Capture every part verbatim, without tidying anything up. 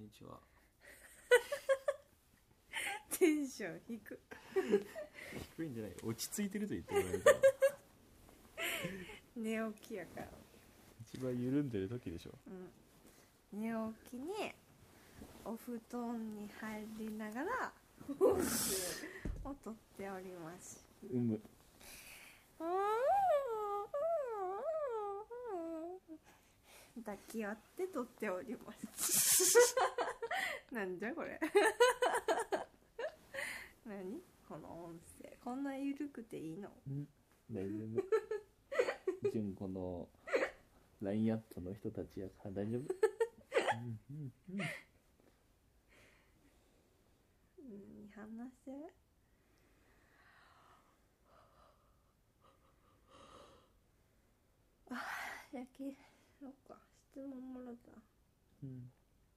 にちは。 テンション低く低いんじゃない、落ち着いてると言ってもらえるか寝起きやから、 一番緩んでる時でしょ。 うん、寝起きにお布団に入りながら音声をとっております。 うむ。 抱き合って撮っておりますなんじゃこれ何この音声、こんな緩くていいの？ ん大丈夫純子の ライン アットの人たちやから大丈夫うんうんうんうん話せ。あやけそっか、質問もらった。 うん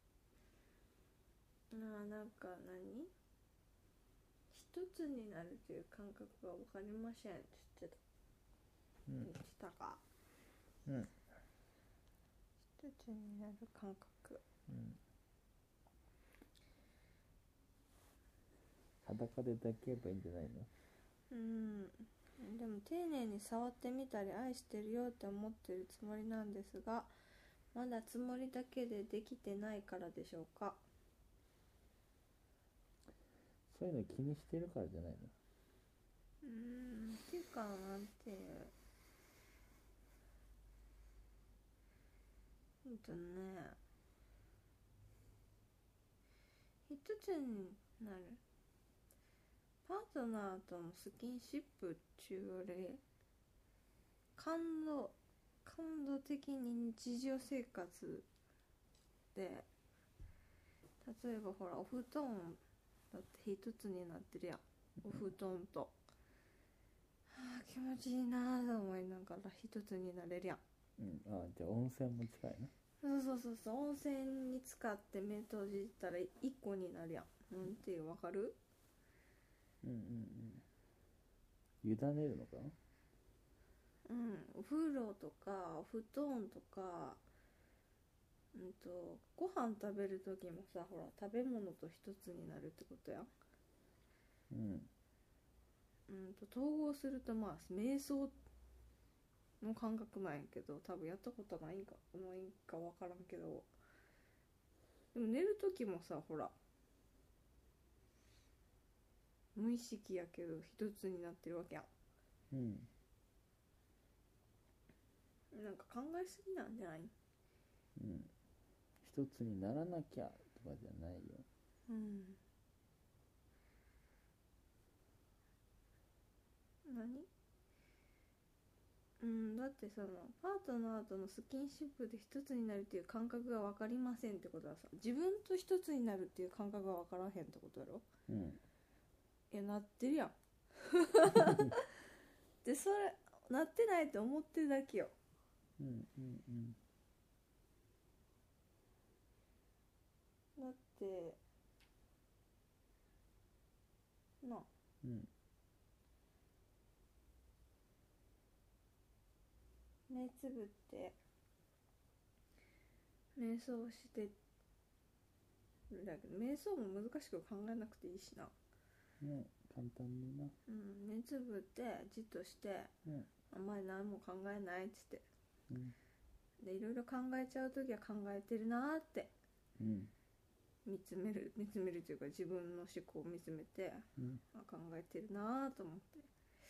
なあ、なんか何一つになるという感覚が分かりませんって言ってた、 うん、 言ってたか。 うん一つになる感覚、 うん、裸で抱けばいいんじゃないの？ うん、でも丁寧に触ってみたり愛してるよって思ってるつもりなんですが、まだつもりだけでできてないからでしょうか。 そういうの気にしてるからじゃないの？ うーん、っていうかなんていうほんとね、一つになるパートナーとのスキンシップっちゅうより感動感動的に日常生活で、例えばほらお布団だって一つになってるやん。お布団と、はあ、気持ちいいなと思いながら一つになれるやん。 うん、ああ、じゃあ温泉も近いな。 そうそうそうそう、温泉に使って目閉じたら一個になるやん。なんていうわかる？ うんうんうん。委ねるのかな？ うん、お風呂とかお布団とか、うんとご飯食べる時もさ、ほら食べ物と一つになるってことやん。 うん。 うんと統合するとまあ瞑想の感覚なんやけど、多分やったことないんかないんか分からんけど、でも寝る時もさ、ほら無意識やけど一つになってるわけやうん。 ん。なんか考えすぎなんじゃない？ うん。一つにならなきゃとかじゃないよ。 うん。何？うん、だってそのパートナーとのスキンシップで一つになるっていう感覚が分かりませんってことはさ、自分と一つになるっていう感覚が分からへんってことやろ？ うん。 いや、なってるやんで、それなってないって思ってるだけよ。 うんうんうんだってなあ、 うん目つぶって瞑想してるだけど、瞑想も難しく考えなくていいしな。 ね、簡単にな。 うん、目つぶってじっとして、 うん。 あんまり何も考えないっつって、 うん。 でいろいろ考えちゃうときは考えてるなーってうん。 見つめる見つめるというか、自分の思考を見つめて、 うん。 あ、考えてるなーと思って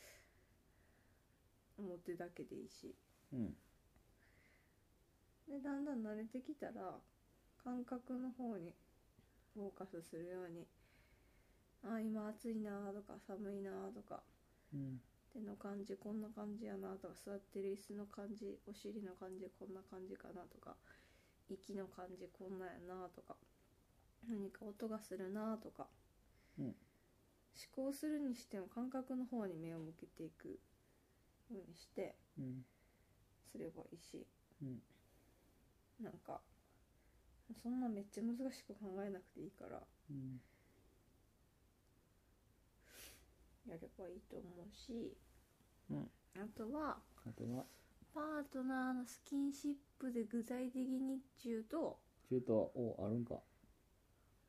思ってるだけでいいし、 うん。 でだんだん慣れてきたら感覚の方にフォーカスするように、あ、今暑いなとか寒いなとか、 うん。 手の感じこんな感じやなとか、座ってる椅子の感じ、お尻の感じこんな感じかなとか、息の感じこんなやなとか、何か音がするなとか、 うん。 思考するにしても感覚の方に目を向けていくようにしてうん。 すればいいし、 うん。 なんかそんなめっちゃ難しく考えなくていいからうん。 やればいいと思うし、 うん。 あとはあとはパートナーのスキンシップで具体的にっちゅうと、 中途おあるんか。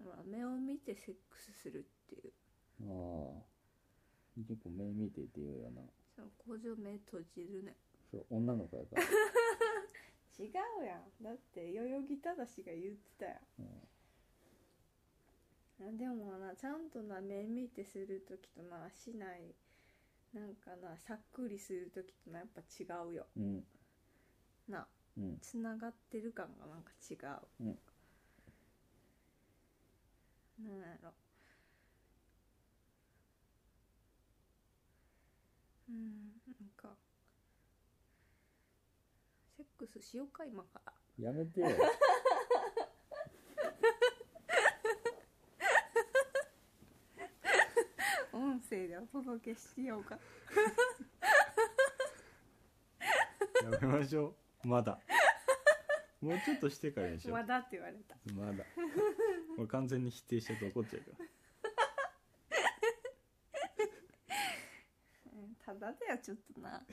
ほら目を見てセックスするっていう。 ああ結構目見てって言うよな。 そう工場目閉じるね。 そう女の子やから違うやん。だって代々木正が言ってたよ、うん、でもなちゃんとな目見てするときとなしないなんかなさっくりするときとなやっぱ違うよ、 うん、 な、 うん、 つながってる感がなんか違う、 うん、 なんやろ、うん、なんかセックスしようか今から。 やめてよ音声でお届けしようかやめましょう。まだもうちょっとしてからにしよう。 まだって言われた。 まだ俺完全に否定しちゃって怒っちゃうからただだよちょっとな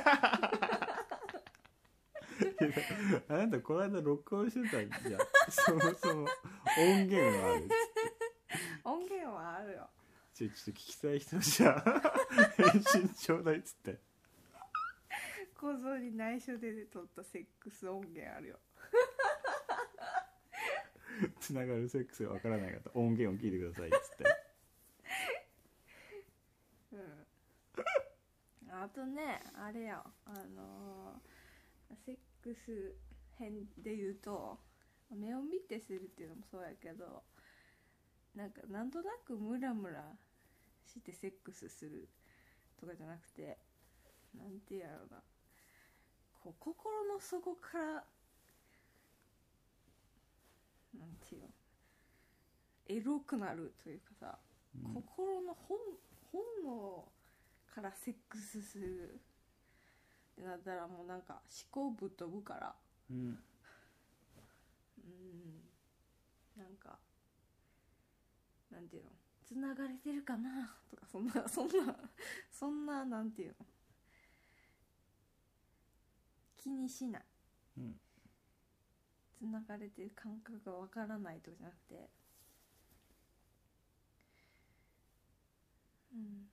あなたこの間録音してたじゃんそもそも音源はあるっつって音源はあるよ。 ちょ、ちょっと聞きたい人じゃ返信ちょうだいっつって構造に内緒で撮ったセックス音源あるよつながるセックスがわからない方音源を聞いてくださいっつってうんあとねあれやあのー、セックス編で言うと目を見てするっていうのもそうやけどなんかなんとなくムラムラしてセックスするとかじゃなくてなんてやろうなこう心の底からなんていうのエロくなるというかさ、うん、心の本本能からセックスするってなったらもうなんか思考ぶっ飛ぶから、うん、うんなんかなんていうのつながれてるかなとかそんなそんなそんななんていうの気にしない、うん、つながれてる感覚がわからないとかじゃなくてうん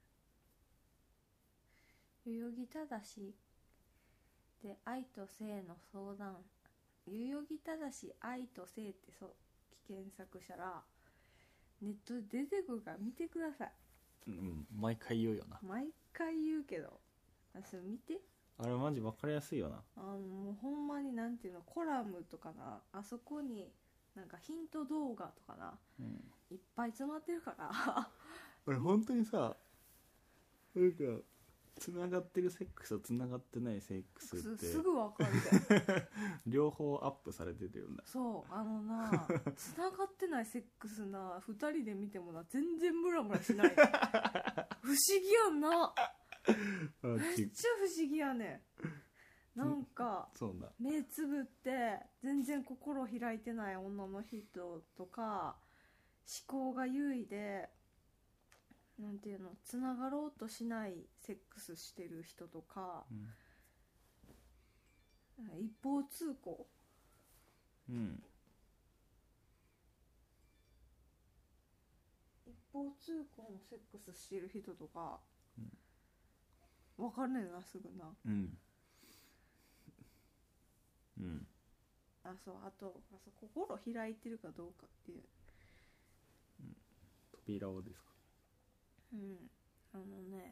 代々木正で愛と性の相談代々木正愛と性ってそう検索したらネットで出てくるから見てください、 うん、毎回言うよな毎回言うけどあそれ見てあれマジ分かりやすいよなあのもうほんまになんていうのコラムとかなあそこになんかヒント動画とかな、うん、いっぱい詰まってるから俺本当にさなんかつながってるセックスとつながってないセックスってすぐ分かるで両方アップされてるよなそうあのなつながってないセックスなふたりで見てもな全然ムラムラしない不思議やんなめっちゃ不思議やねんなんかそうな目つぶって全然心開いてない女の人とか思考が優位でなんていうのつながろうとしないセックスしてる人とか、うん、一方通行、うん、一方通行のセックスしてる人とか、うん、分かんねえなすぐなうんうんあそうあとあそう心開いてるかどうかっていう、 うん、扉をですかうんあのね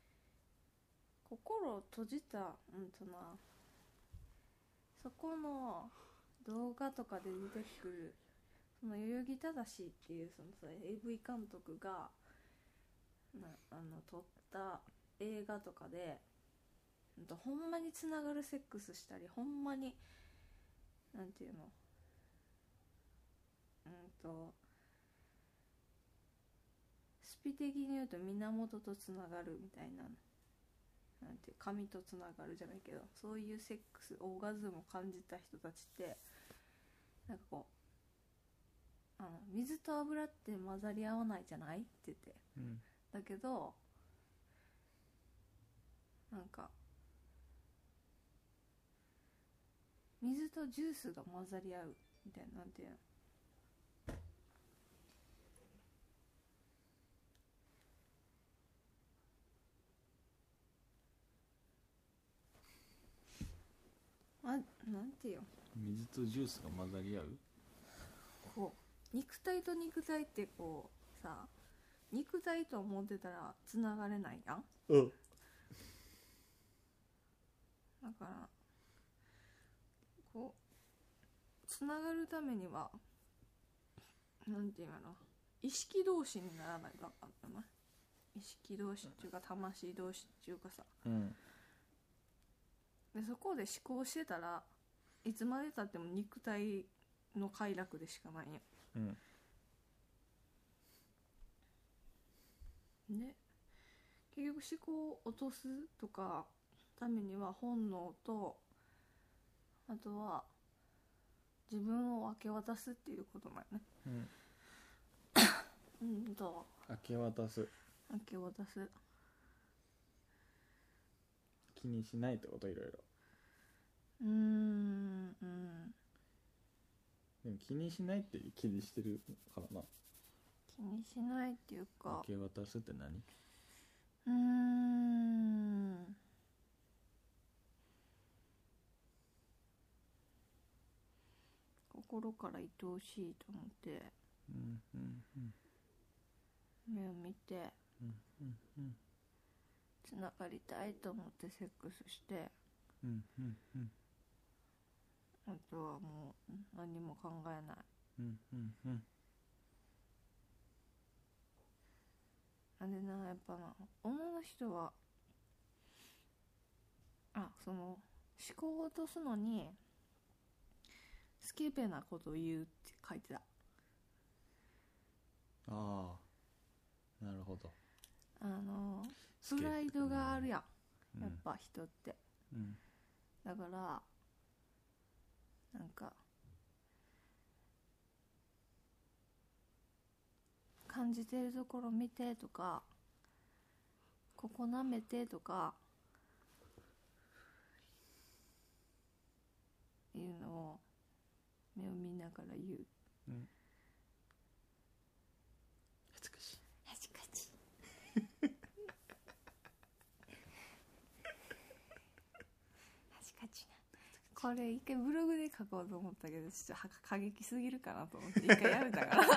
心を閉じたうんとなそこの動画とかで出てくるその代々木正っていうそのさ エーブイ 監督がなあの撮った映画とかで、うん、とほんまにつながるセックスしたりほんまになんていうのうんとスピ的に言うと源とつながるみたいななんて神とつながるじゃないけどそういうセックスオーガズムを感じた人たちってなんかこうあの水と油って混ざり合わないじゃないって言って、うん、だけどなんか水とジュースが混ざり合うみたいななんていうのなんていうの、 水とジュースが混ざり合う。 こう肉体と肉体ってこうさ、肉体と思ってたらつながれないやん。 うんだからこうつながるためにはなんていうの、意識同士にならないとあかんのな。意識同士っていうか魂同士っていうかさ、 うんでそこで思考してたらいつまでたっても肉体の快楽でしかないんよ。 うんで結局思考を落とすとかためには本能と、あとは自分を明け渡すっていうことなんよね。 うんうんと明け渡す。 明け渡す。 気にしないってこと。いろいろ。 うーんうんでも気にしないって気にしてるからな。 気にしないっていうか、 明け渡すって何？ うーん心から愛おしいと思ってうんうんうん目を見てうんうんうんつながりたいと思ってセックスして、 うんうんうんあとはもう何も考えない。 うんうんうんあれな、やっぱな、女の人はあその思考を落とすのにスケベなことを言うって書いてた。 ああなるほど。 あのスケプライドがあるやん、 うんやっぱ人って。 うんだからなんか感じてるところ見てとか、ここ舐めてとかいうのを目を見ながら言う。 うん美しい。 はじかちはじかちな。これ一回ブログで書こうと思ったけどちょっと過激すぎるかなと思って一回やめたから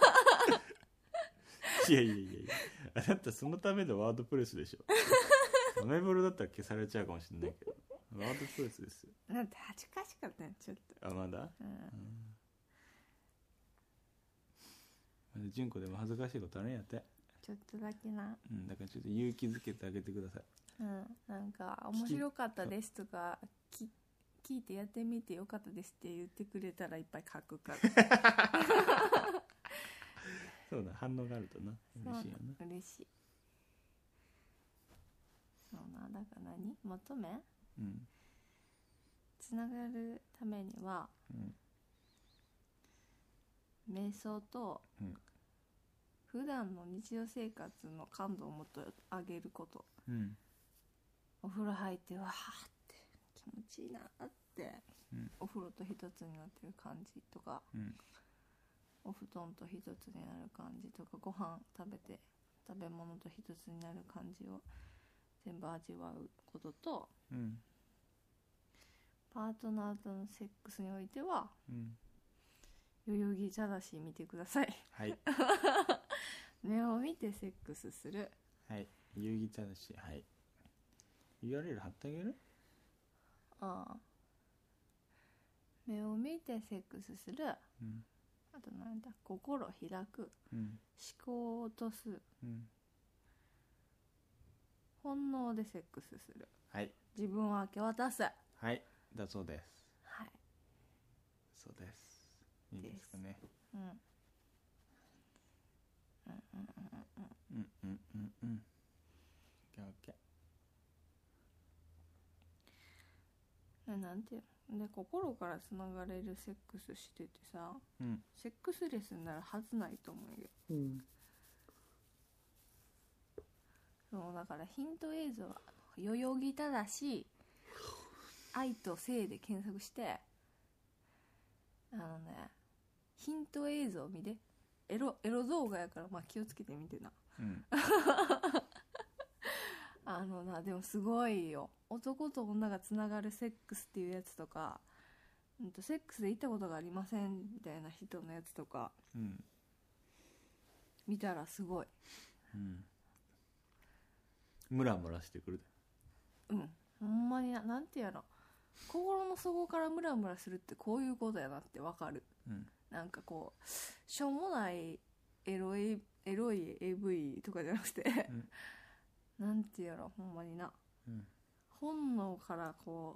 いやいやいやいや、あなたそのためのワードプレスでしょ。アメブロだったら消されちゃうかもしれないけど、ワードプレスですよ。 なんて恥ずかしかったねちょっと。 あ、まだうん、 純子でも恥ずかしいことあるんやって。 ちょっとだけな。 うん、だからちょっと勇気づけてあげてください。 うん、なんか面白かったですとかき聞いてやってみてよかったですって言ってくれたらいっぱい書くからそうだ、反応があるとな嬉しいよな。 嬉しい。そうな、だから何求めうんつながるためには、 うん、 瞑想と、 うん、 普段の日常生活の感度をもっと上げること、 うん、 お風呂入ってわーって気持ちいいなって、 うん、 お風呂と一つになってる感じとか、 うん、 お布団と一つになる感じとか、ご飯食べて食べ物と一つになる感じを全部味わうことと、 うん、 パートナーとのセックスにおいては、 うん、 代々木正し見てください。 はい目を見てセックスする。 はい、遊戯正し、はい。ユーアールエル 貼ってあげる？ ああ、目を見てセックスする、 うん、 あとなんだ、心開く、 うん、 思考を落とす、 うん、 本能でセックスする、 はい、 自分を明け渡す。 はい、だそうです。 はい、 そうです。いいですかね。 うん、うんうんうんうんうんうんうん。オッケーオッケー。なんていうので、心からつながれるセックスしててさ、 ー。うん。 セックスレスになるはずないと思うよ。 うん。 そうだからヒント映像は代々木正し愛と性で検索して、あのね、ヒント映像見て。エロエロ動画やから、まあ気をつけてみてな。 うん。 あのな、でもすごいよ。男と女がつながるセックスっていうやつとか、 うんとセックスで行ったことがありませんみたいな人のやつとかうん見たらすごい、 うんムラムラしてくるうん、ほんまにな、なんてやろ、心の底からムラムラするってこういうことやなってわかる。 うんなんかこうしょうもないエロいエロい エーブイ とかじゃなくて、うん、なんてやろ、ほんまにな、 うん、 本能からこ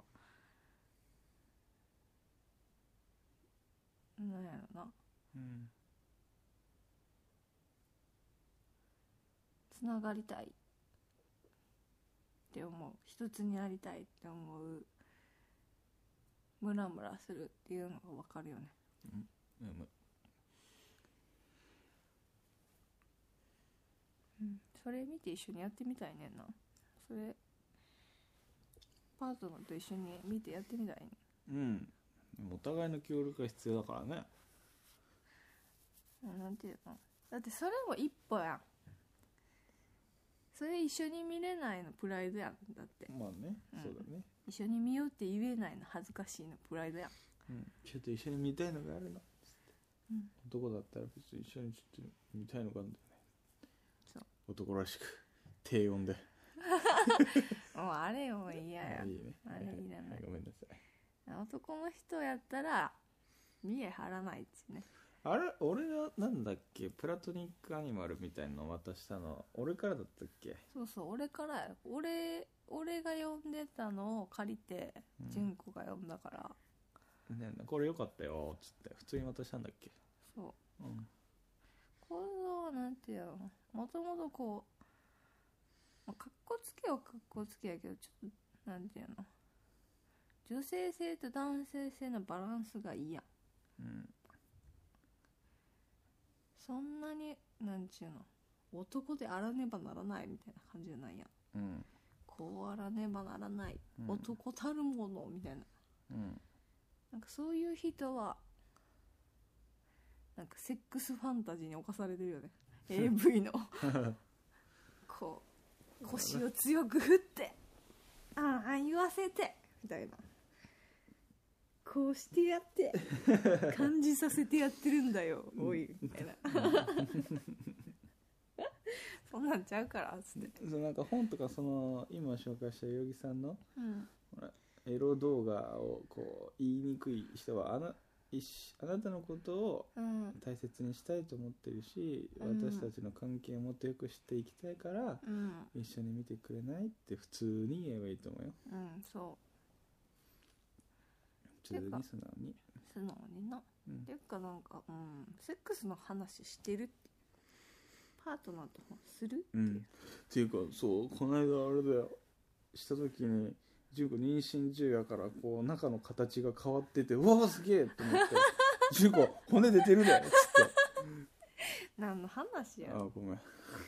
うなんやろな、 うんつながりたいって思う、一つになりたいって思う、ムラムラするっていうのが分かるよね。 うんうんうん、それ見て一緒にやってみたいねんな。それパートナーと一緒に見てやってみたいね。 うんお互いの協力が必要だからね。 なんていうの、だってそれも一歩やん。それ一緒に見れないのプライドやん。だってまあね、 うん、 そうだね。 一緒に見ようって言えないの恥ずかしいのプライドやん、 うん、ちょっと一緒に見たいのがあるの、 うん、 男だったら別に一緒にちょっと見たいのがあるんだよね。 そう男らしく低音でもうあれも嫌や。 いいね、 あれいらない、 はい、ごめんなさい。 男の人やったら見え張らないっつね。 あれ俺がなんだっけプラトニックアニマルみたいなの渡したの俺からだったっけ。 そうそう、俺からや。俺俺が読んでたのを借りて純子が読んだから、 うんね、これよかったよっつって普通に渡したんだっけ。 そう、 うん、 構造はなんていうの、もともとこう、まあ、かっこつけはかっこつけやけど、ちょっとなんていうの、女性性と男性性のバランスがいいやん、 うん、 そんなになんちゅうの、男であらねばならないみたいな感じじゃないやん、 うん、 こうあらねばならない、 うん、 男たるものみたいな、 うん、 なんかそういう人はなんかセックスファンタジーに侵されてるよねエーブイ のこう腰を強く振ってあんあん言わせてみたいな、こうしてやって感じさせてやってるんだよおいみたいなそんなんちゃうからっつって、 そうなんか本とかその今紹介した代々木さんの、 うん、 エロ動画をこう言いにくい人はあな、あなたのことを大切にしたいと思ってるし、うん、私たちの関係をもっとよく知っていきたいから、うん、一緒に見てくれないって普通に言えばいいと思うよ。 うん、そう普通に素直に素直にな、うん、ていうかなんか、うん、セックスの話してるってパートナーとするって、うん、 っていうかそうこの間あれだよした時に純子妊娠中やからこう中の形が変わっててうわーすげえと思って純子骨出てるでっつって何の話や。 あごめん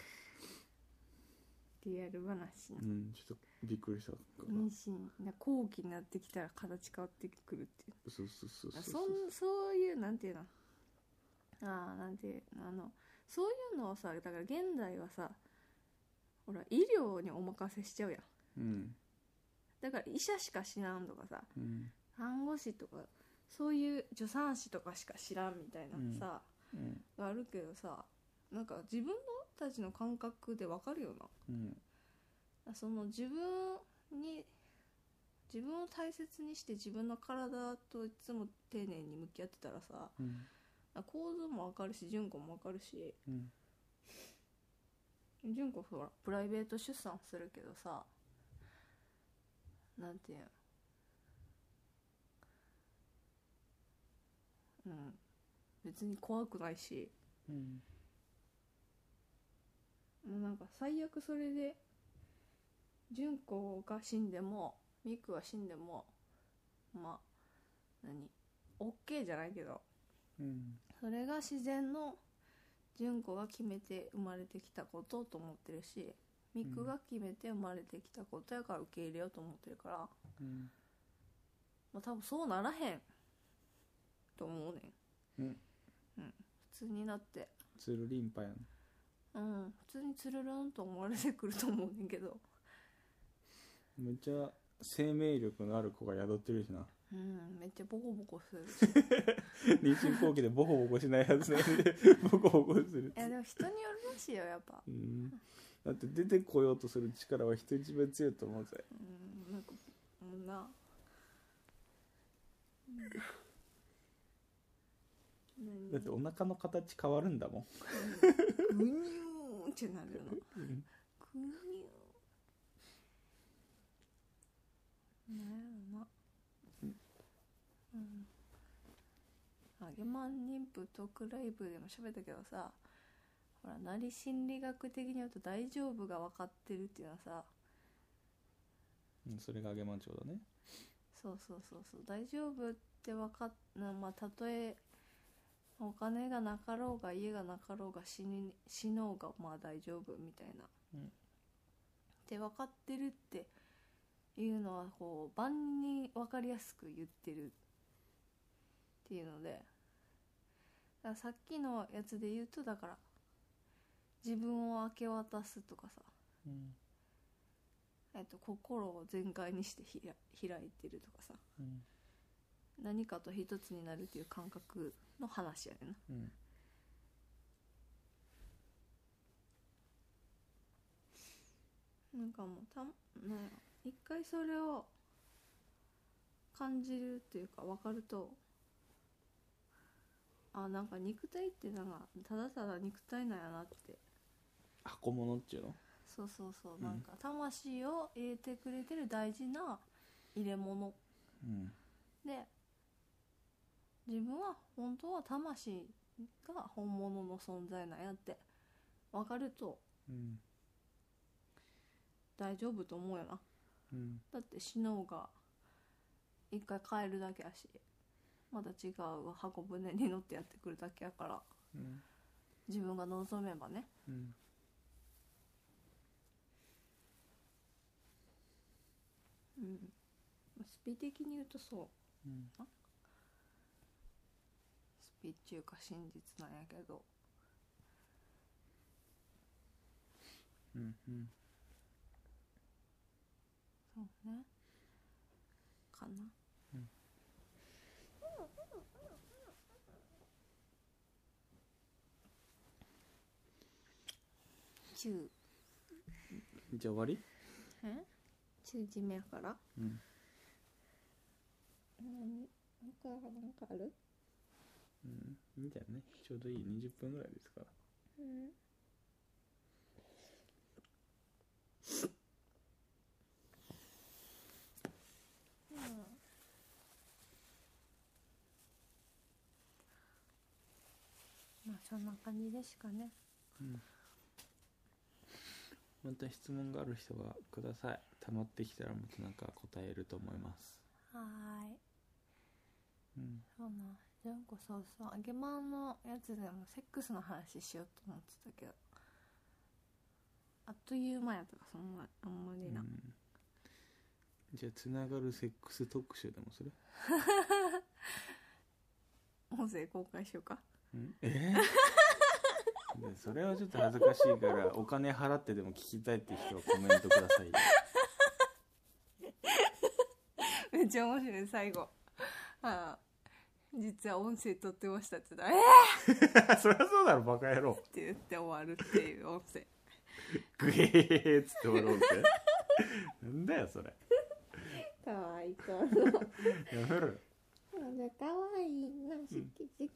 リアル話な、 うん、ちょっとびっくりしたから妊娠な後期になってきたら形変わってくるっていう、 そうそうそうそうそんそういうなんていうの、ああなんていうあのそういうのをさ、だから現代はさほら医療にお任せしちゃうやん、うん、だから医者しか知らんとかさ、うん、看護師とかそういう助産師とかしか知らんみたいなさ、うん、があるけどさ、なんか自分のたちの感覚でわかるよな、うん、その自分に自分を大切にして自分の体といつも丁寧に向き合ってたらさ、うん、構造もわかるし純子もわかるし、うん、純子ほらプライベート出産するけどさ、なんていうの、うん、別に怖くないし、うん、もうなんか最悪それで純子が死んでもミクは死んでもまあ何 OK じゃないけど、うん、それが自然の純子が決めて生まれてきたことと思ってるし、ミクが決めて生まれてきたことやから受け入れようと思ってるから、うんまあ、多分そうならへんと思うねん、うんうん、普通になってつるりんぱやん、 うん、普通につるるんと思われてくると思うねんけど、 めっちゃ生命力のある子が宿ってるしな。 うんめっちゃボコボコする妊娠後期でボコボコしないやつねボコボコする。 いやでも人によるらしいよやっぱ。 うんだって出てこようとする力は人一倍強いと思うぜ。 うんなんかもうな、うん、 だってお腹の形変わるんだもん、 うん、グニューってなるの、うん、グニューなんやろな、うん、あげまん妊婦トークライブでも喋ったけどさ、ほらなり心理学的に言うと大丈夫が分かってるっていうのはさ、 うん、それがあげまんちょうだね。 そうそうそうそう大丈夫って分かっな、まあ、たとえお金がなかろうが家がなかろうが死に死のうがまあ大丈夫みたいな、うん、って分かってるっていうのはこう万人分かりやすく言ってるっていうので、だからさっきのやつで言うとだから自分を明け渡すとかさ、うんえっと、心を全開にしてひら開いてるとかさ、うん、何かと一つになるっていう感覚の話やねんな、うん、なんかもうたなんや一回それを感じるっていうか分かると、あなんか肉体ってなんかただただ肉体なんやなって、 箱物っていうの、 そうそうそう、うん、なんか魂を入れてくれてる大事な入れ物、うん、で自分は本当は魂が本物の存在なんやって分かると、うん、大丈夫と思うよな、うん、だって死のうが一回帰るだけやしまた違う箱舟に乗ってやってくるだけやから、うん、自分が望めばね、うんうん、スピ的に言うとそう、うん、スピっていうか真実なんやけど、うんうん、そうねかな、うん、中じゃあ終わり？ え中締めやから、うん、何他なんかある？ うん、いいんじゃない？ちょうどいいにじゅっぷんぐらいですから、うん、うん、まあそんな感じでしかね、うん、 また質問がある人はください。溜まってきたらもっとなんか答えると思います。 はーい、うん、そうなじゃんこそうそうあげまんのやつでもセックスの話しようと思ってたけどあっという間やったからそんなあんまりな、うん、 じゃあつながるセックス特集でもする音声公開しようか。 んえー、でそれはちょっと恥ずかしいからお金払ってでも聞きたいって人はコメントくださいよめっちゃ面白い最後あ実は音声撮ってましたって言ったらえー、そりゃそうだろバカ野郎って言って終わるっていう音声グエーっつって終わる音声なんだよそれかわいい子のやめろよかわいいなしきしき、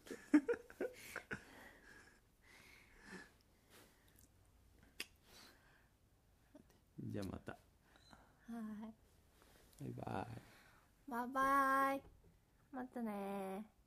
うん、じゃあまたはいバイバイバイバイまたね